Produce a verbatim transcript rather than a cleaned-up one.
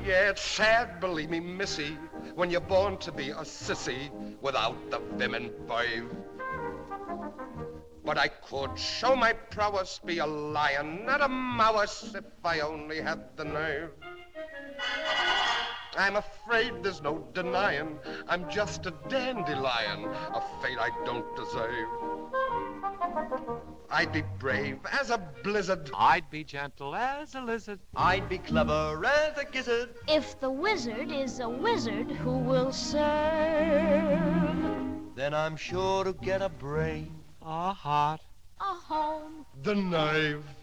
Yeah, it's sad, believe me, missy, when you're born to be a sissy without the vim and five. But I could show my prowess, be a lion, not a mouse, if I only had the nerve. I'm afraid there's no denying I'm just a dandelion, a fate I don't deserve. I'd be brave as a blizzard. I'd be gentle as a lizard. I'd be clever as a gizzard. If the wizard is a wizard who will serve, then I'm sure to get a brain, A heart, a home, The knife.